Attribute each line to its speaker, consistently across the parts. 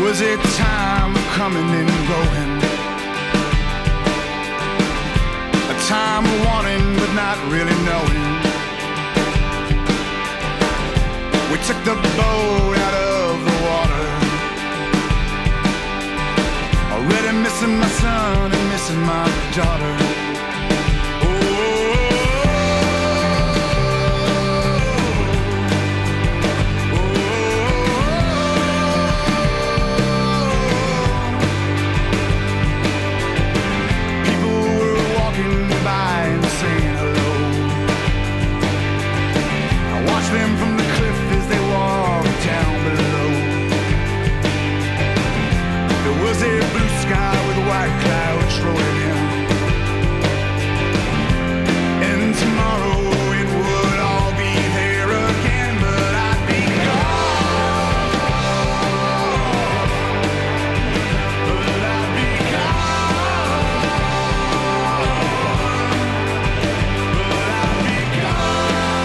Speaker 1: was a time of coming and going, a time of wanting but not really knowing. We took the boat out of the water, already missing my son and missing my daughter. Them from the cliff as they walked down below. There was a blue sky with white clouds rolling in, and tomorrow it would all be there again, but I'd be gone. But I'd be gone. But I'd be gone.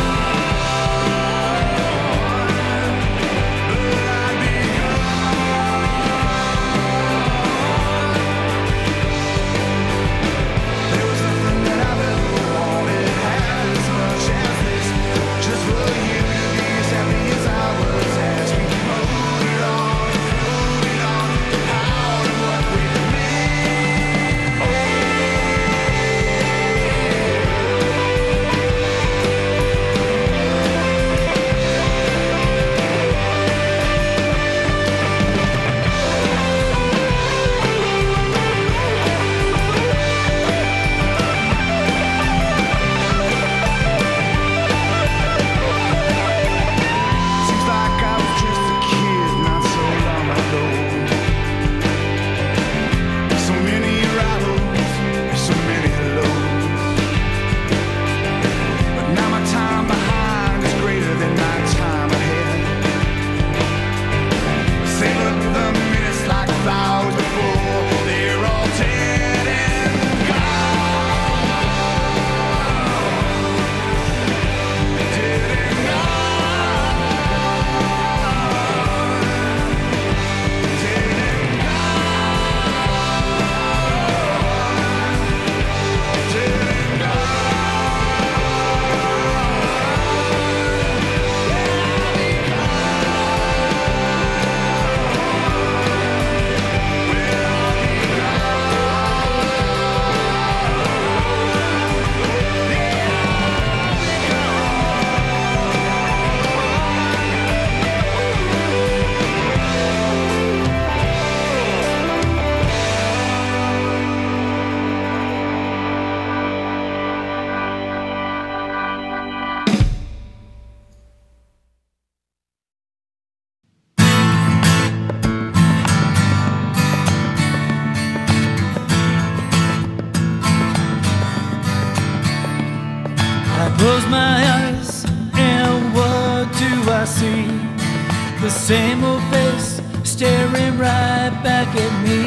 Speaker 2: Close my eyes and what do I see? The same old face staring right back at me.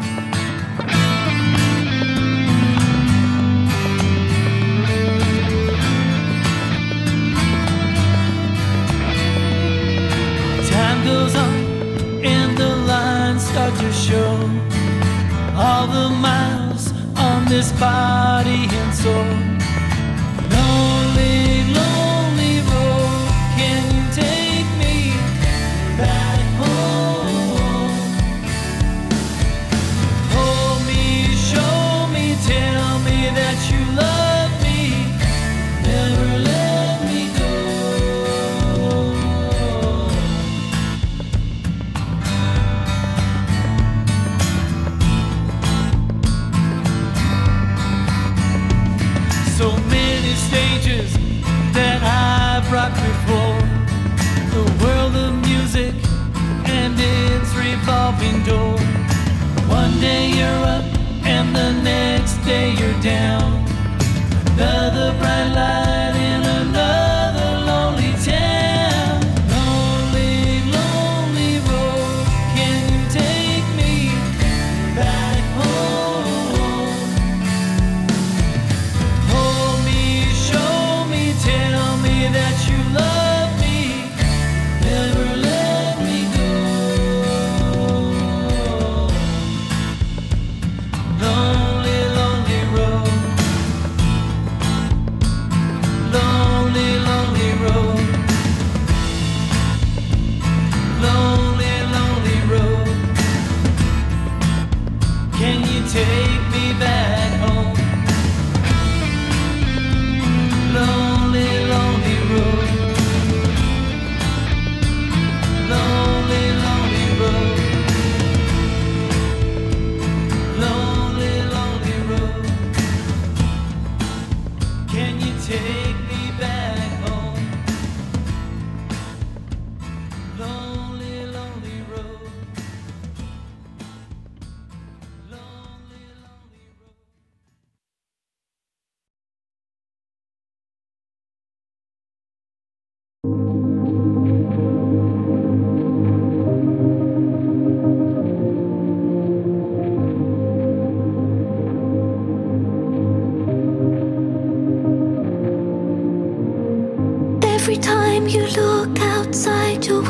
Speaker 2: Time goes on and the lines start to show all the miles on this body and soul. Lonely, lonely road, can you take me back home? Hold me, show me, tell me that you love me, never let me go.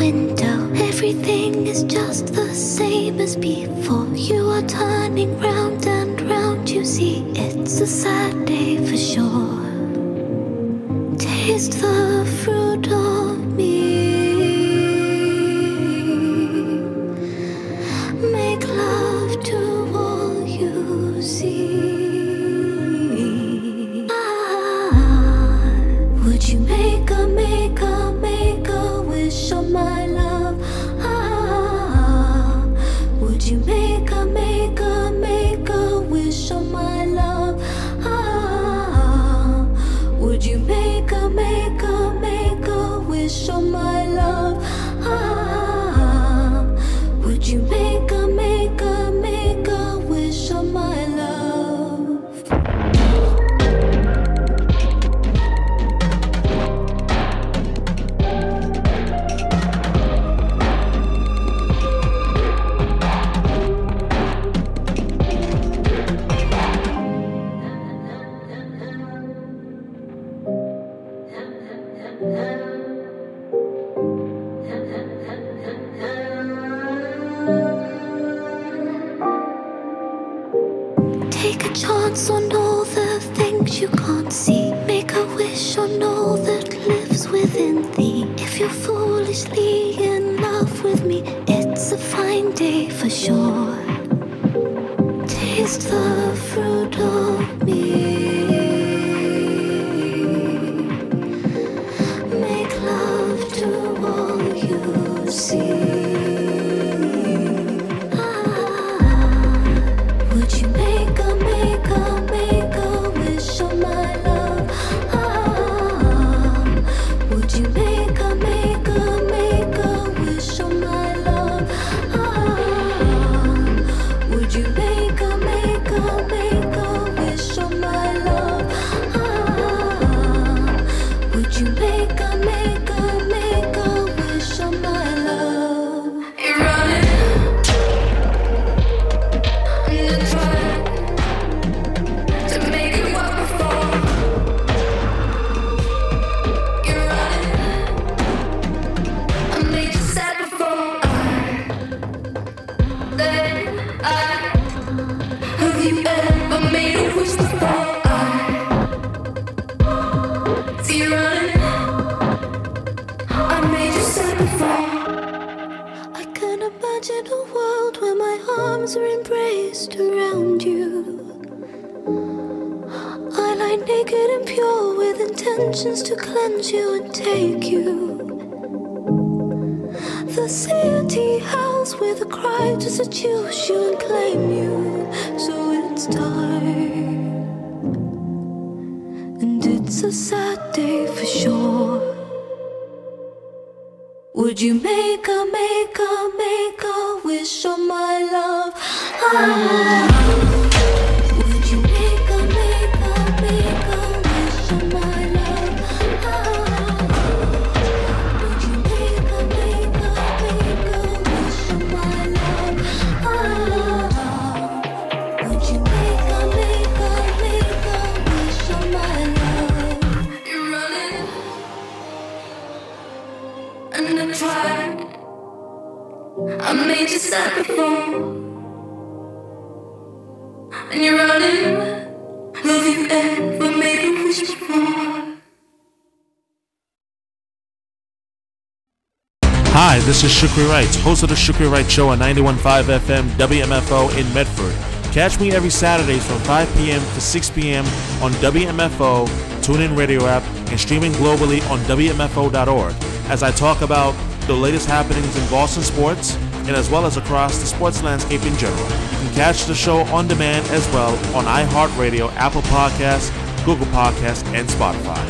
Speaker 3: window, everything is just the same as before. You are turning round and round, you see it's a sad day for sure. Taste the fruit of me, make love to all you see. Would you make a wish on my love? Would you make a wish on my love? Would you make a wish on my love? Would you make a wish on my love? Take a chance on all the things you can't see. Make a wish on all that lives within thee. If you're foolishly in love with me, it's a fine day for sure. Taste the fruit of me, make love to all you see. Would you make a wish on my love? Would you make a wish on my love? Would you make a wish on my love? Would you make a wish on my love? You're running and trying to make it work before. You're running, I made you sad before. Have you ever made a wish before? See you running, I made you sad before. I can imagine a world where my arms are embraced around you. I lie naked and pure with intentions to cleanse you and take you. The city house with a cry to seduce you and claim you. So it's time, and it's a sad day for sure. Would you make a wish on my love? Would you make a wish on my love? Would you make a wish on my love? Would you make a wish on my love? You're running and I tried. I made you sad before, and you're running. Have you ever made a wish before?
Speaker 4: Hi, this is Shukri Wright, host of the Shukri Wright Show on 91.5 FM WMFO in Medford. Catch me every Saturday from 5 p.m. to 6 p.m. on WMFO, TuneIn Radio app, and streaming globally on WMFO.org as I talk about the latest happenings in Boston sports and as well as across the sports landscape in general. You can catch the show on demand as well on iHeartRadio, Apple Podcasts, Google Podcasts, and Spotify.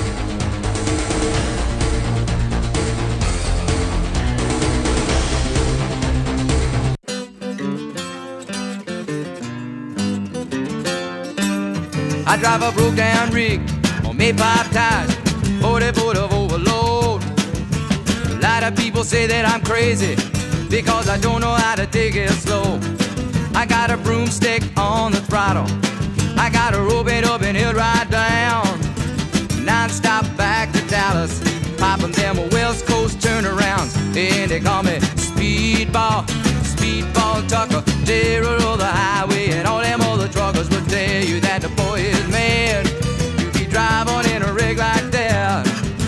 Speaker 5: I drive a broke down rig on May-5 tires, 40 foot of overload. A lot of people say that I'm crazy because I don't know how to take it slow. I got a broomstick on the throttle, I got to rope it up and he'll ride down. Non-stop back to Dallas, popping them West Coast turnarounds. they call me Speedball, Speedball Tucker, terror of the highway, and all them other truckers will tell you that the boy is mad. You be driving in a rig like that.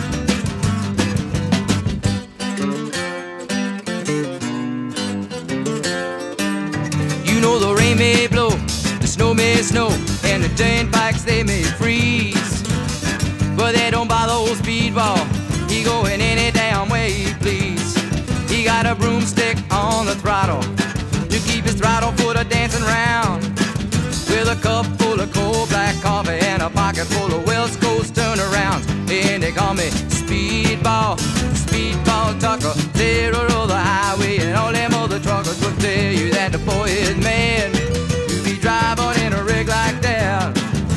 Speaker 5: You know the rain may blow, the snow may snow, and the turnpikes they may freeze, but they don't bother old Speedball. He going any damn way he please. He got a broomstick on the throttle to keep his throttle foot a dancing round, with a cup full of cold black coffee and a pocket full of Wells Coast turnarounds. And they call me Speedball, Speedball Tucker, terror of the highway, and all them other truckers will tell you that the boy is mad. You be driving in a rig like that.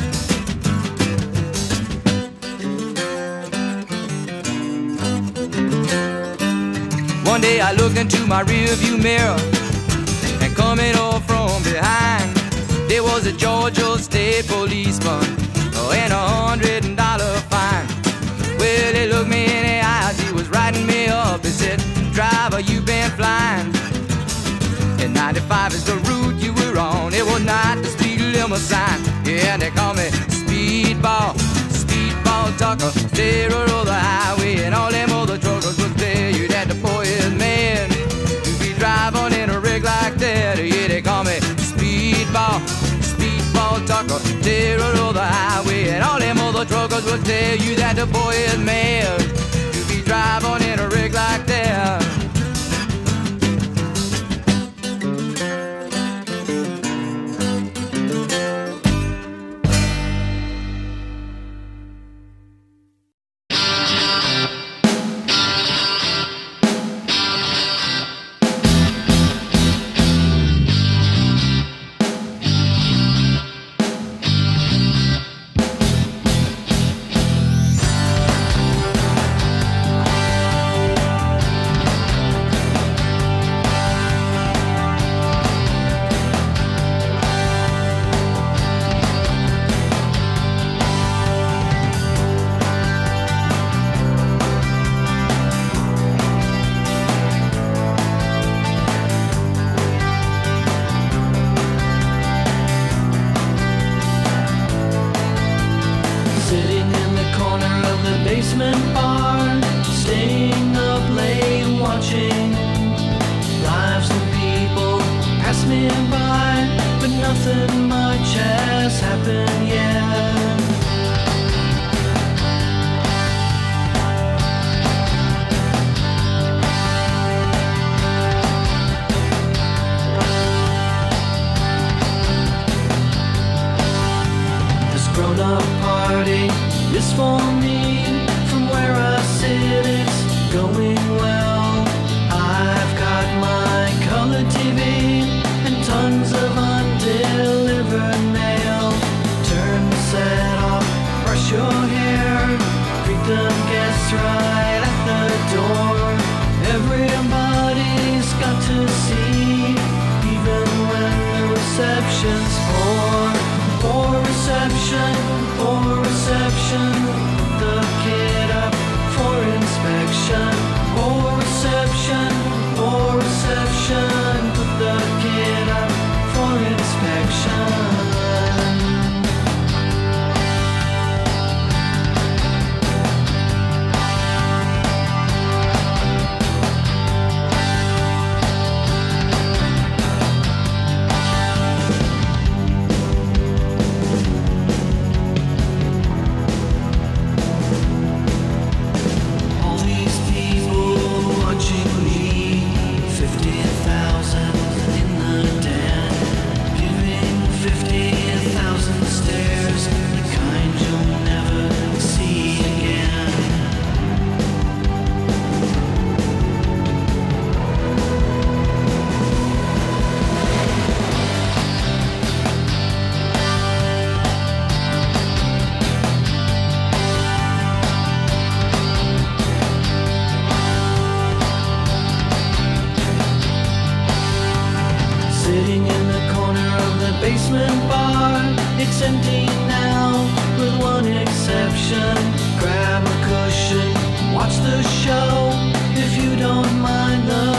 Speaker 5: One day I looked into my rearview mirror, and coming up from behind, there was a Georgia State policeman and $100 fine. Well, he looked me in the eyes, he was writing me up. He said, driver, you been flying, and 95 is the route you were on. It was not the speed limit sign. Yeah, they call me Speedball, Speedball Tucker, terror of the highway, and all them other truckers will tell you that the boy is mad. You be driving in a rig like that. Yeah, they call me Speedball, Speedball Tucker, terror of the highway, and all them other truckers will tell you that the boy is mad. You be driving in a rig like that.
Speaker 2: Watch the show if you don't mind the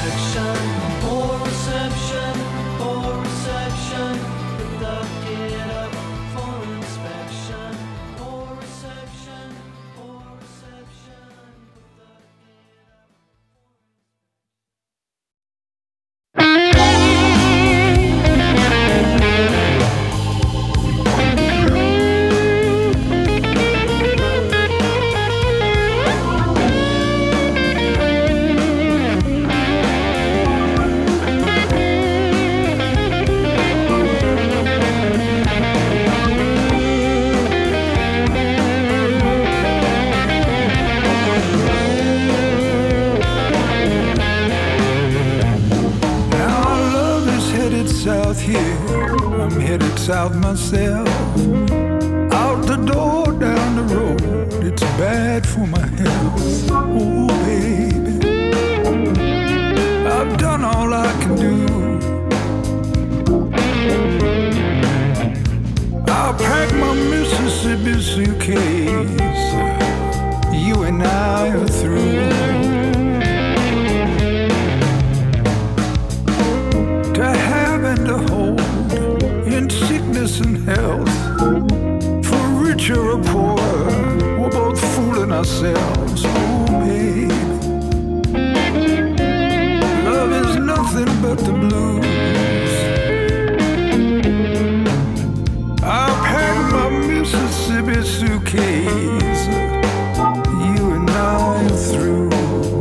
Speaker 6: south here, I'm headed south myself. Out the door, down the road, it's bad for my health. Oh baby, I've done all I can do. I'll pack my Mississippi suitcase, you and I are through. To have and to hold, in sickness and health, for richer or poorer, we're both fooling ourselves. Oh baby, love is nothing but the blues. I'll pack my Mississippi suitcase, you and I are through.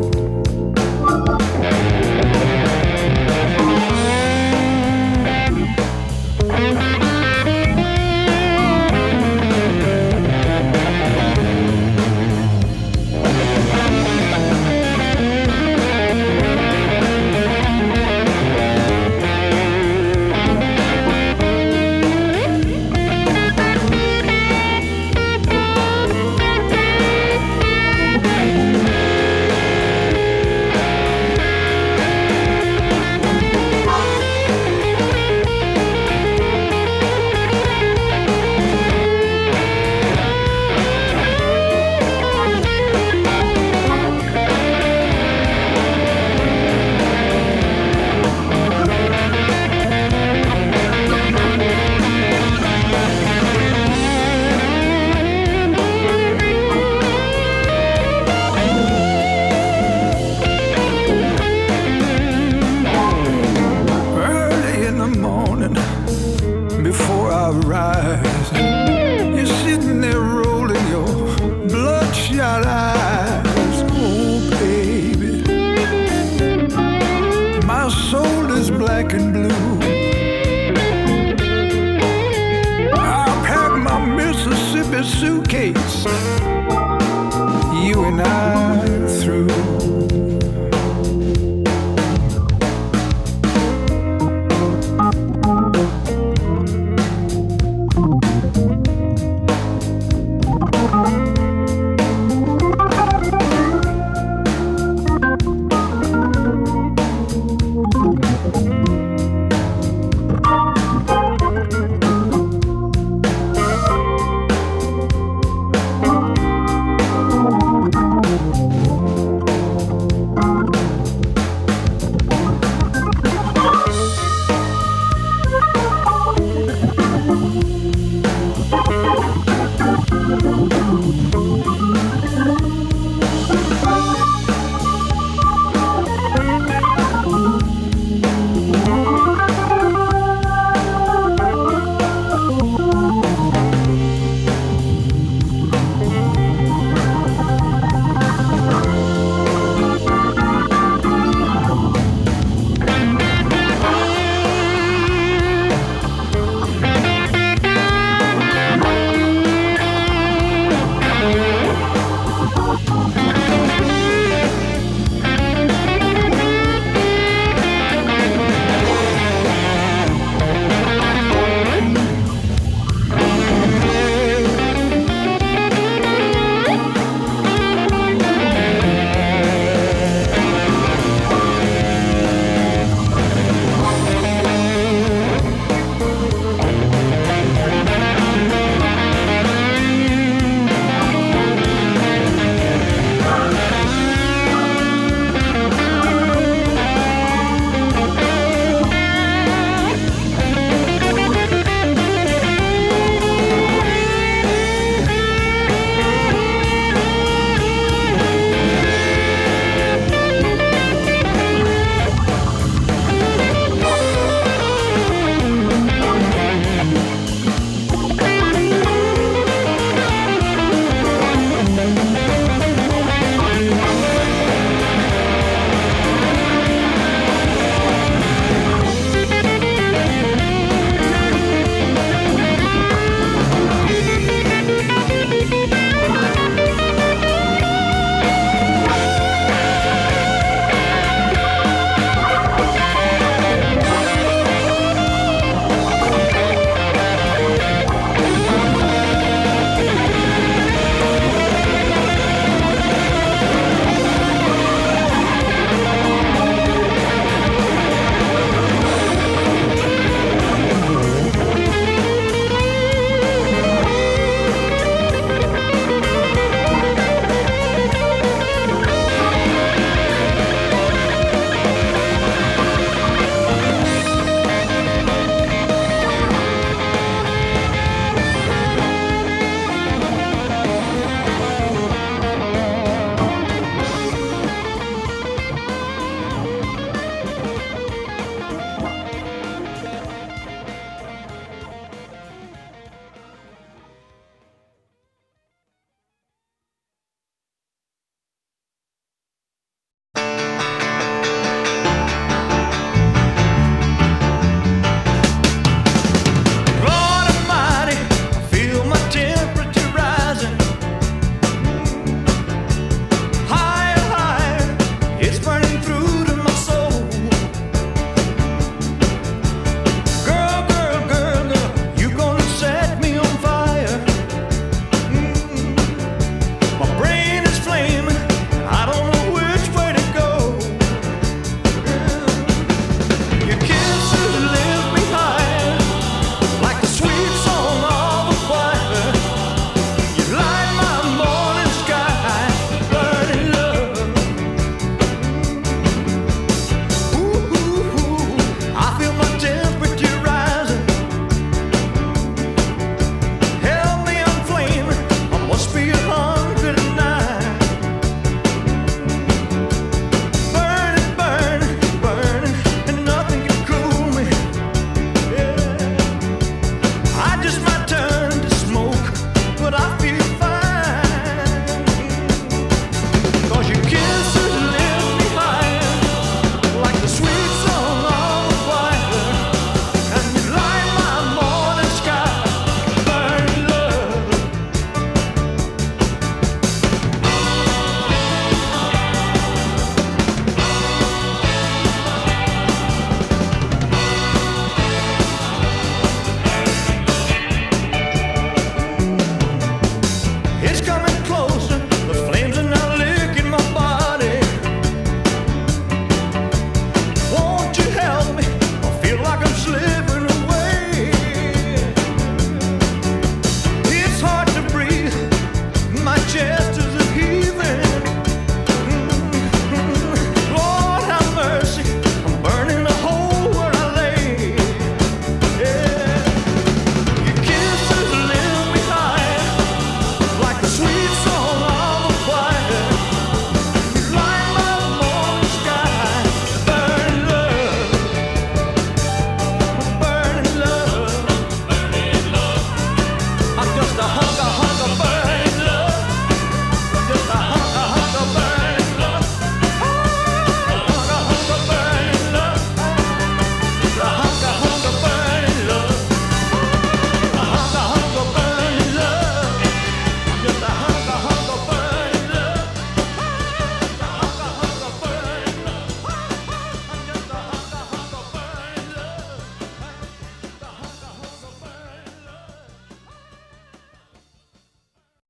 Speaker 6: Before I rise, you're sitting there rolling your bloodshot eyes. Oh baby, my soul is black and blue. I'll pack my Mississippi suitcase, you and I are through.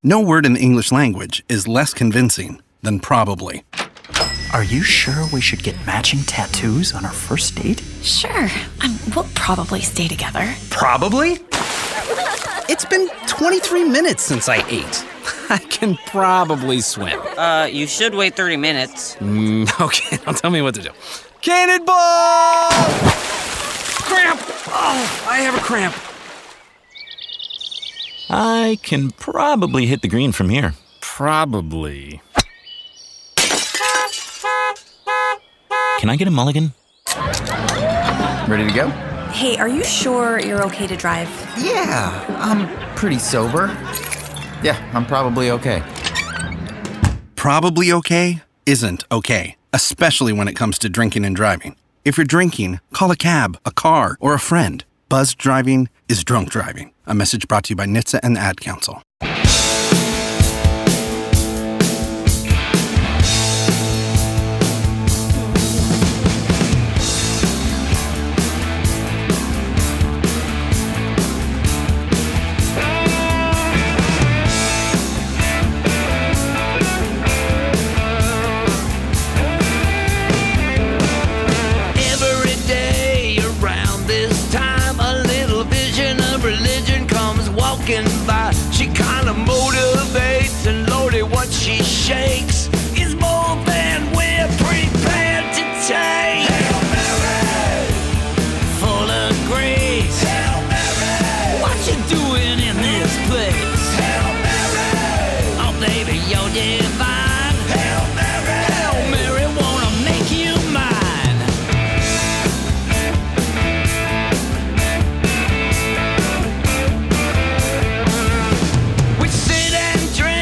Speaker 7: No word in the English language is less convincing than probably.
Speaker 8: Are you sure we should get matching tattoos on our first date?
Speaker 9: Sure. We'll probably stay together.
Speaker 10: Probably? It's been 23 minutes since I ate. I can probably swim.
Speaker 11: You should wait 30 minutes.
Speaker 10: Okay, now tell me what to do. Cannonball! Cramp! Oh, I have a cramp.
Speaker 12: I can probably hit the green from here.
Speaker 10: Probably.
Speaker 12: Can I get a mulligan?
Speaker 13: Ready to go?
Speaker 9: Hey, are you sure you're okay to drive?
Speaker 13: Yeah, I'm pretty sober. Yeah, I'm probably okay.
Speaker 7: Probably okay isn't okay, especially when it comes to drinking and driving. If you're drinking, call a cab, a car, or a friend. Buzzed driving is drunk driving. A message brought to you by NHTSA and the Ad Council.
Speaker 2: By. She kinda motivates, and Lordy, what she shakes is more than we're prepared to take. Hail Mary, full of grace. Hail Mary, what you doing in this place? Hail Mary, oh baby, you're divine. Hail Mary, Hail Mary, wanna make you mine. Drink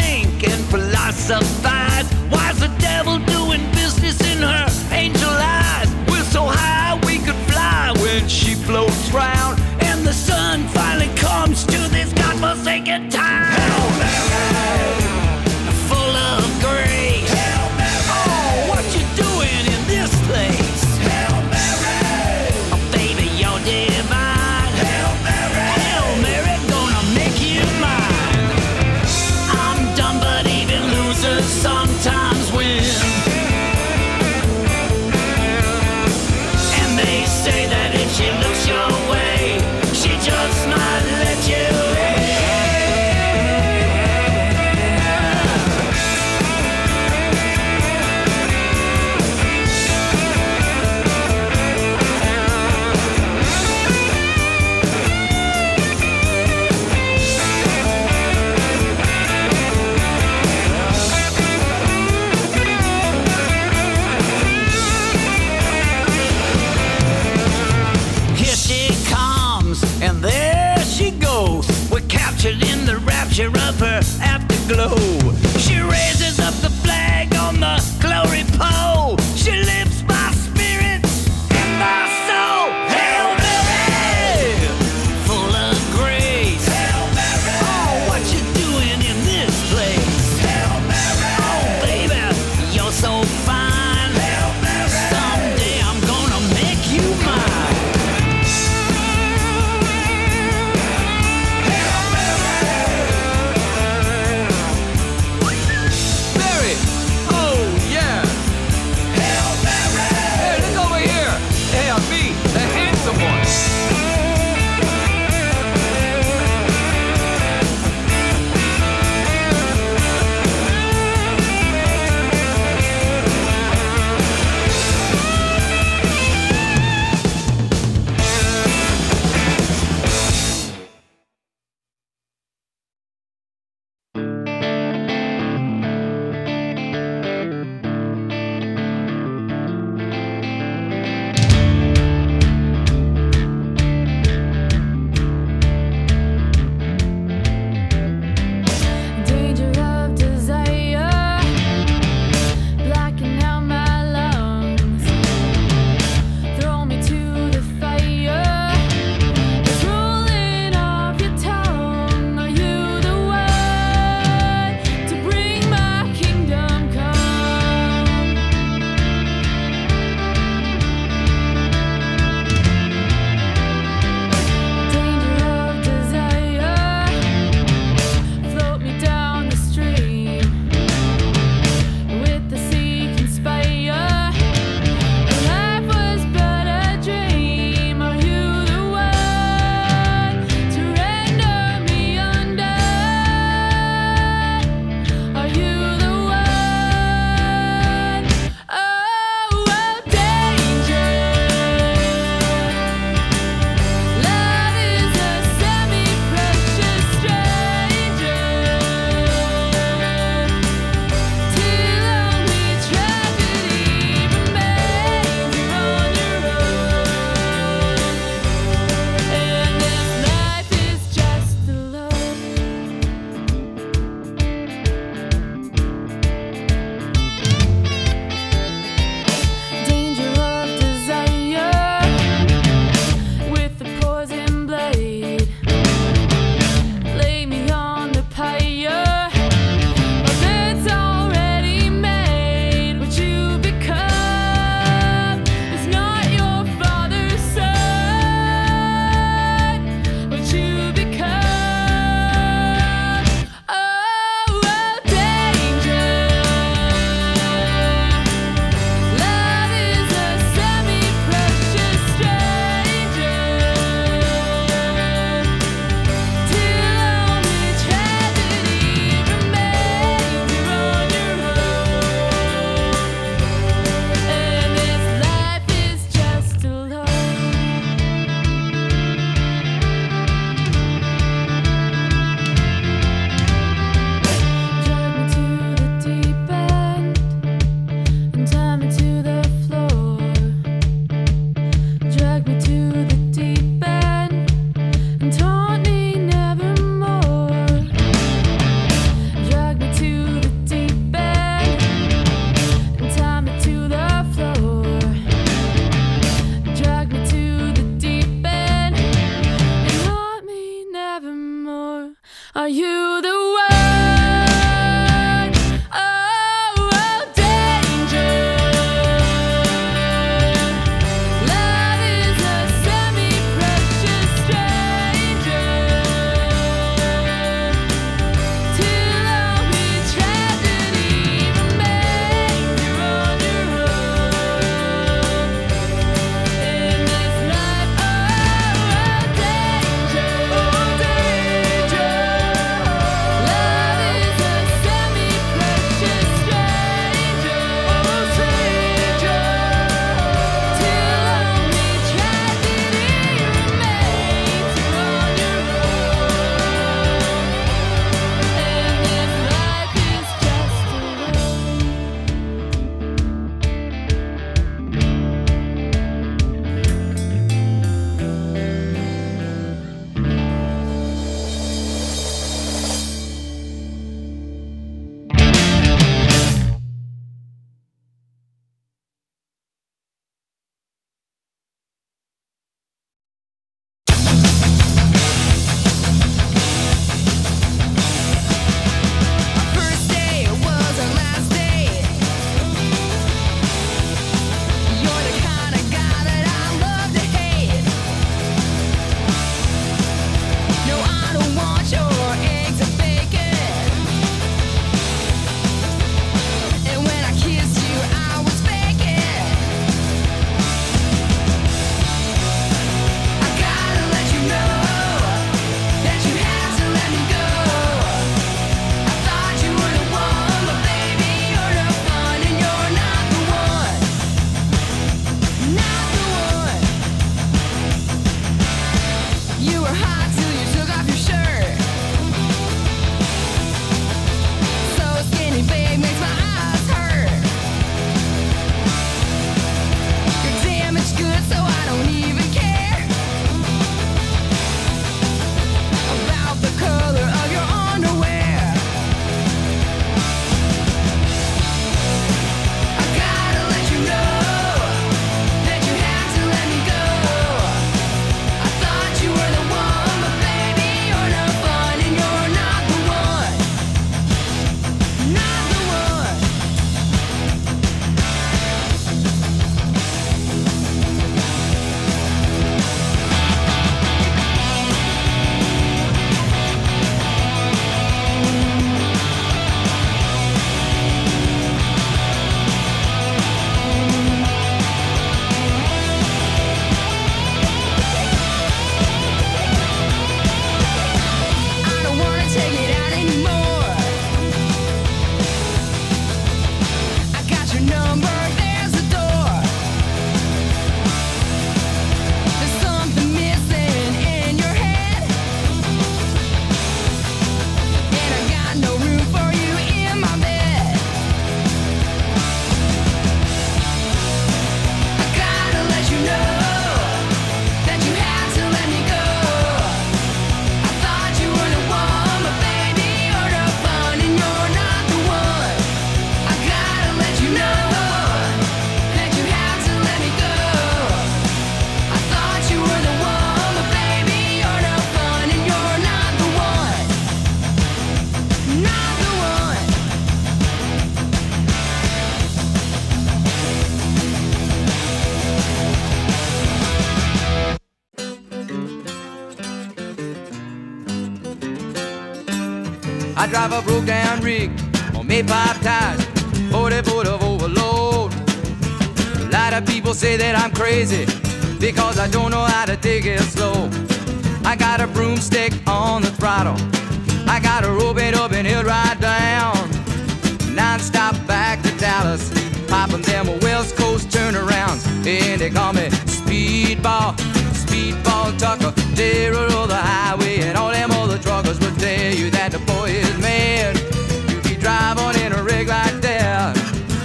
Speaker 5: I drive a broke down rig on Maypop tires, 40-foot of overload. A lot of people say that I'm crazy because I don't know how to take it slow. I got a broomstick on the throttle, I got a rope it up and it right down. Non-stop back to Dallas, popping them West Coast turnarounds. And they call me Speedball, Speedball Tucker. They roll the highway and all them other truckers will tell you that the boy is mad. You be driving in a rig like that.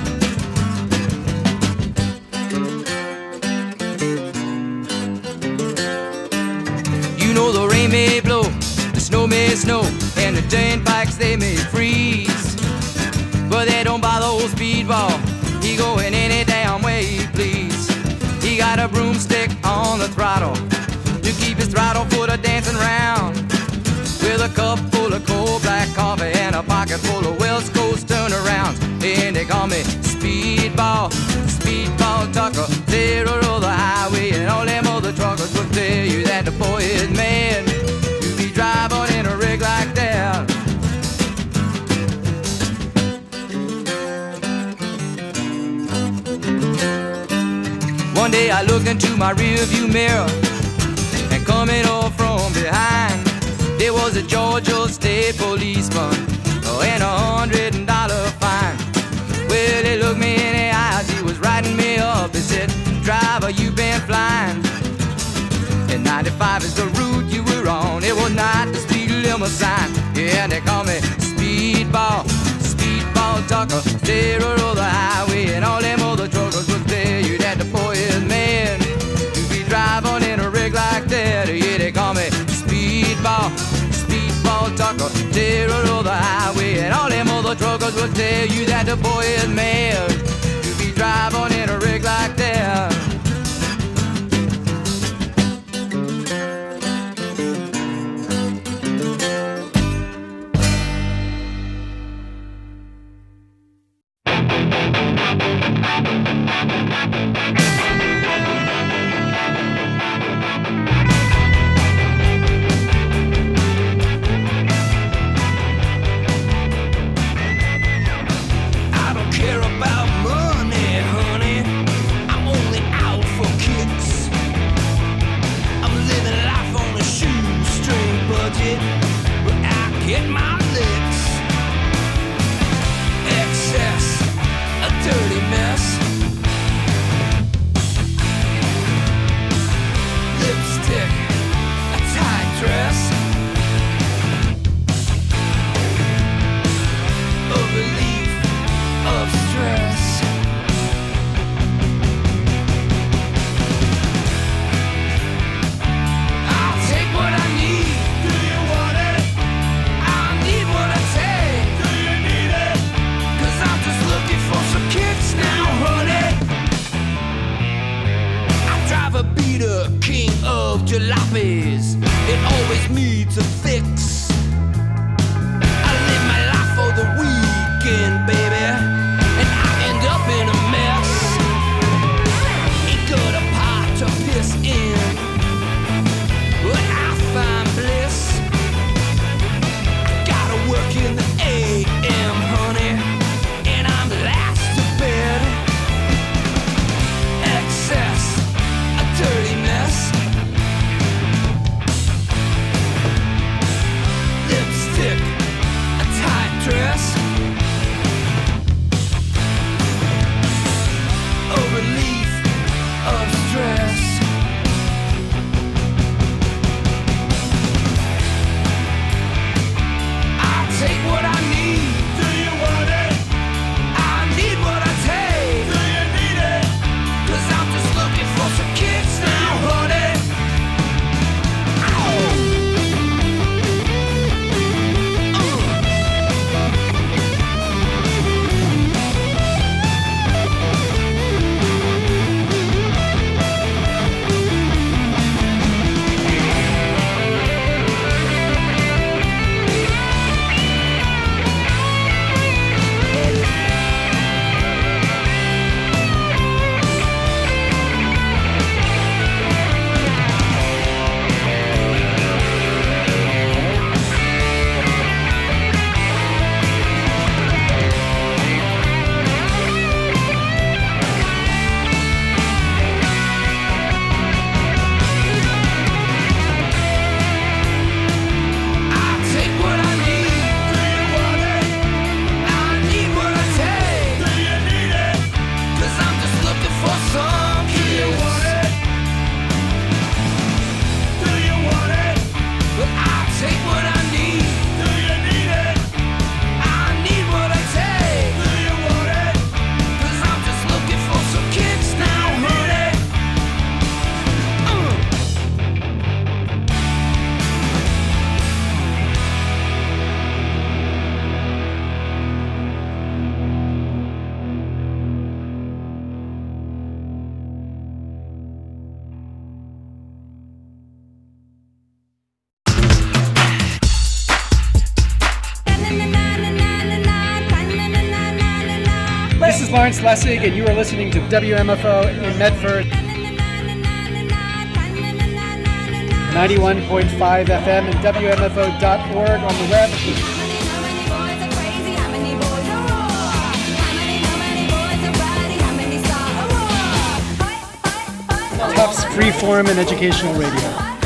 Speaker 5: You know the rain may blow, the snow may snow, and the dirt bikes they may freeze, but they don't bother old Speedball. He going any damn way he please. He got a broomstick on the throttle to keep his throttle foot a dancing round, with a cup full of cold black coffee and a pocket full of West Coast turnarounds. And they call me Speedball, Speedball Tucker. They roll the highway and all them other truckers will tell you that the boy is mad. You be driving in a rig like that. One day I looked into my rearview mirror, and coming up from behind, there was a Georgia State policeman and $100 fine. Well, he looked me in the eyes, he was writing me up. He said, "Driver, you been flying, and 95 is the route you were on. It was not the speed limit sign." Yeah, they call me Speedball, Speedball Tucker. They roll the highway and all them other truckers will tell you that the boy is mad. You be driving in a rig like that. Yeah, they call me Speedball, Speedball Tucker. They roll the highway and all them other truckers will tell you that the boy is mad. You be driving in a rig like that.
Speaker 2: I don't care about money, honey. I'm only out for kicks. I'm living life on a shoestring budget, but I get my licks. Excess, a dirty mess. Lipstick, a tight dress. A relief of stress. I'll take what I need. Do you want it? I need what I take. Do you need it? 'Cause I'm just looking for some kicks now, honey. I drive a beater, king of jalopies. It always needs a fix. I live my life for the weekend, baby, and I end up in a mess. Ain't got a pot to piss in, but I find bliss. I gotta work in the AM, honey, and I'm last to bed. Excess, a dirty mess.
Speaker 14: is Lawrence Lessig, and you are listening to WMFO in Medford. 91.5 FM and WMFO.org on the web. Tufts Freeform and Educational Radio.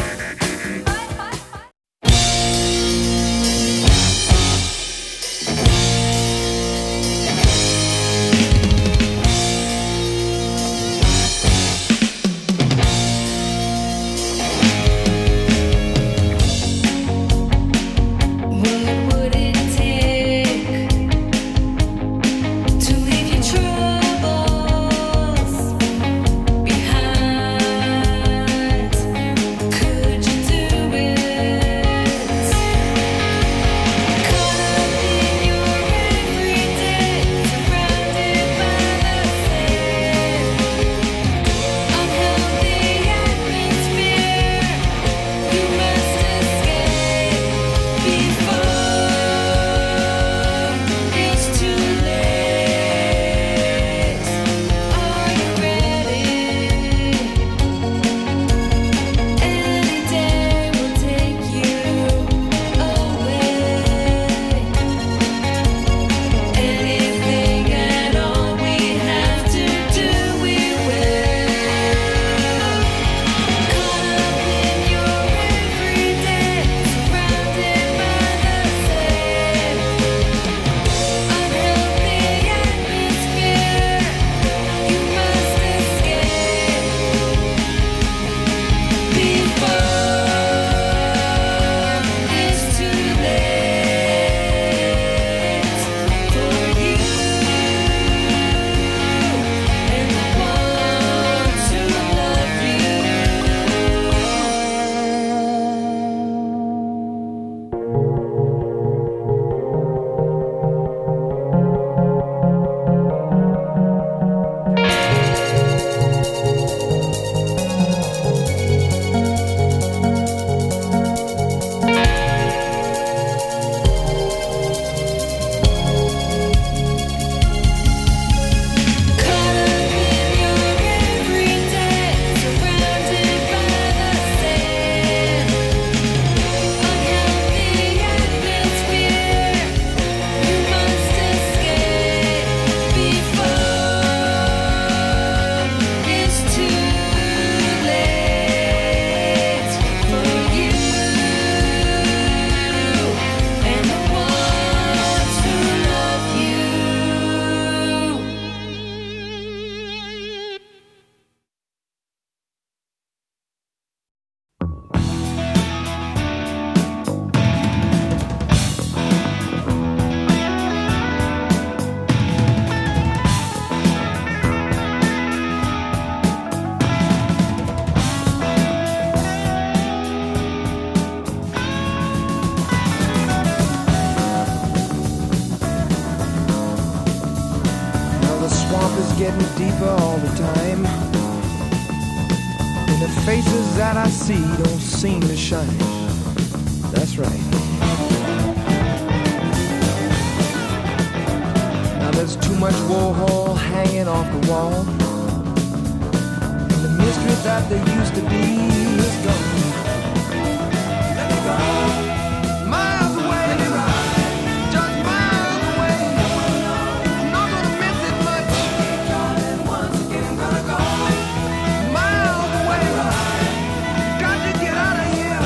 Speaker 15: deeper all the time, and the faces that I see don't seem to shine. That's right. Now there's too much Warhol hanging off the wall, and the mystery that there used to be is gone. Let me go. Miles away. Let me ride. Just miles away. Not gonna miss it much. Darling, once again gonna go. Miles away. Got to get out of here.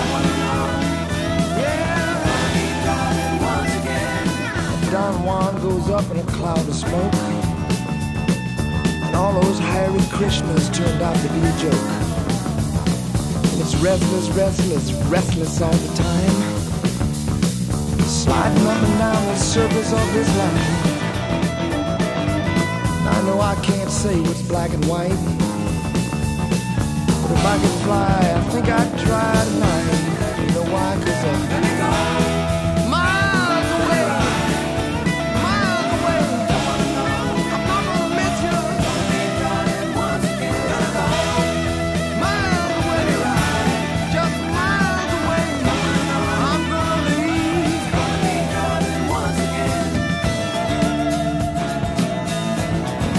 Speaker 15: Yeah. Darling, once again. Don Juan goes up in a cloud of smoke, and all those Hare Krishnas turned out to be a joke. It's restless, restless, restless all the time, sliding up and down the surface of this line. I know I can't say what's black and white, but if I could fly, I think I'd try tonight. You know why? 'Cause let me go. Miles away, miles away. I'm not gonna miss you. Once again, gotta go. Miles away, just miles away. I'm gonna leave. Once again.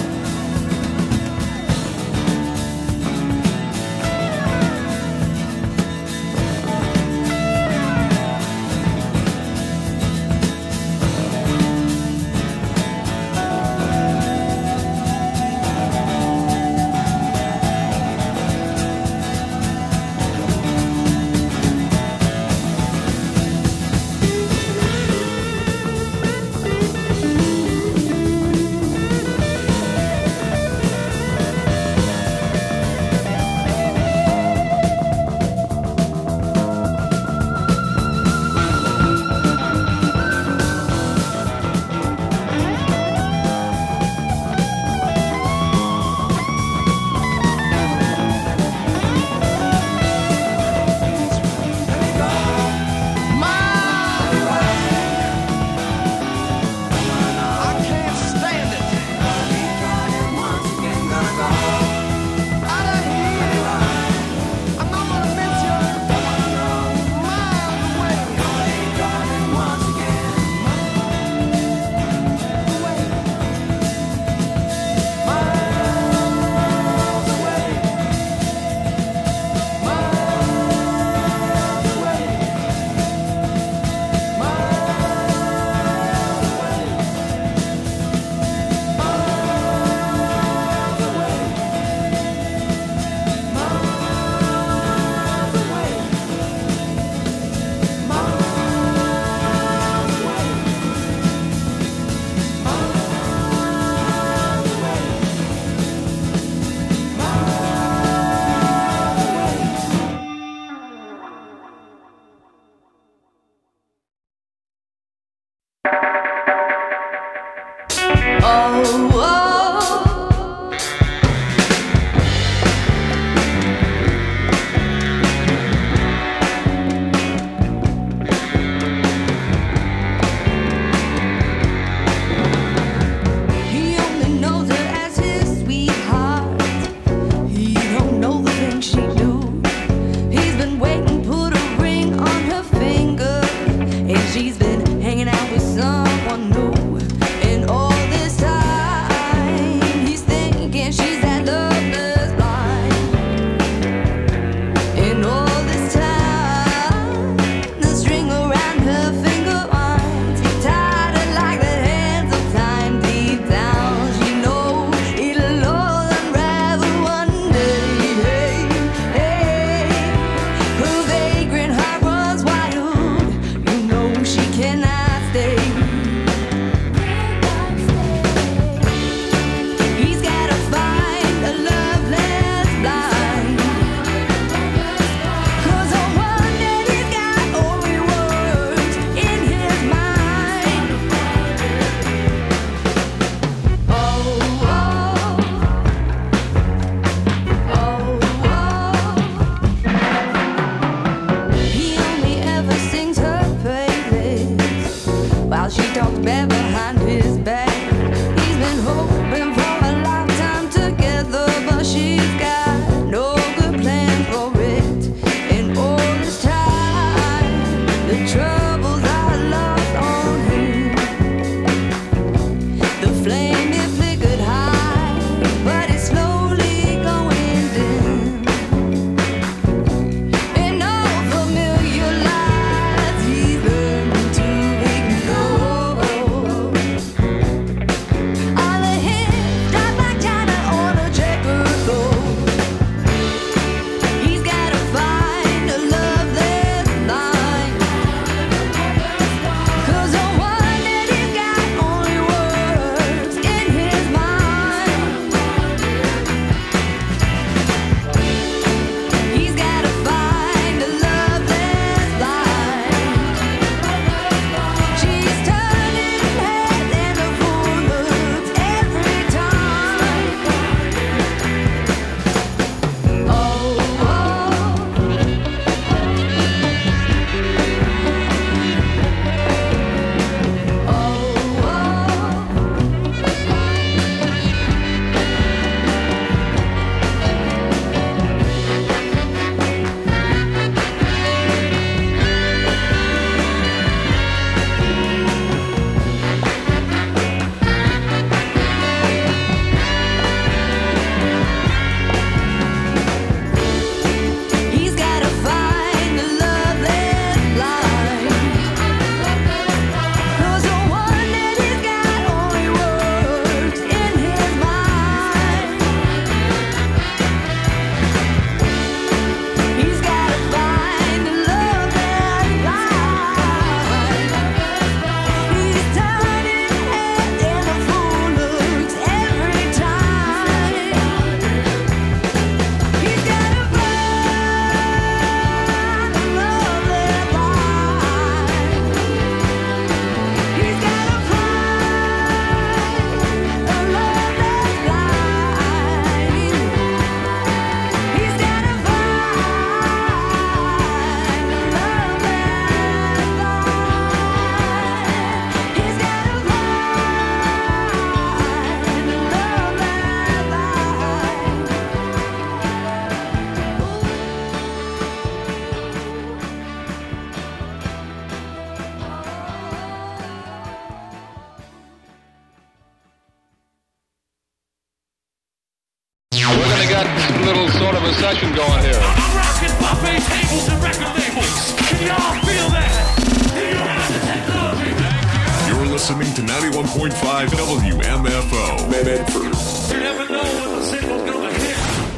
Speaker 16: little sort of a session going here.
Speaker 2: I'm rocking buffet tables and record labels. Can y'all feel that? Do you have the technology?
Speaker 17: You're listening to 91.5 WMFO. Medford.
Speaker 2: You never know when the signal's gonna hit.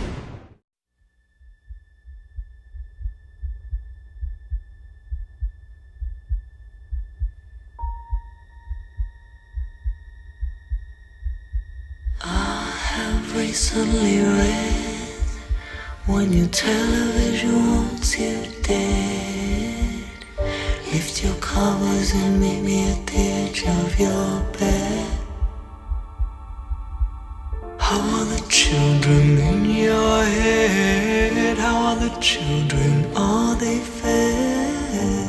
Speaker 18: Recently read when your television wants you dead, lift your covers and meet me at the edge of your bed. How are the children in your head? How are the children? Are they fed?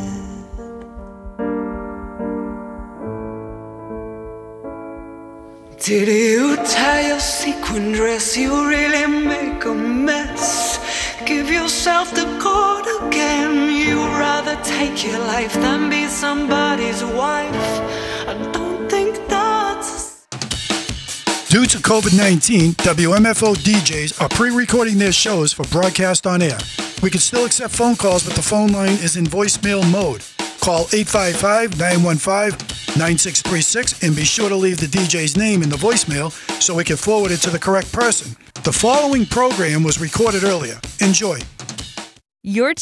Speaker 18: Did you tie your sequin dress? You really make a mess. Give yourself the cord again. You'd rather take your life than be somebody's wife. I don't think that's...
Speaker 19: Due to COVID-19, WMFO DJs are pre-recording their shows for broadcast on air. We can still accept phone calls, but the phone line is in voicemail mode. Call 855-915-9636 and be sure to leave the DJ's name in the voicemail so we can forward it to the correct person. The following program was recorded earlier. Enjoy.
Speaker 20: You're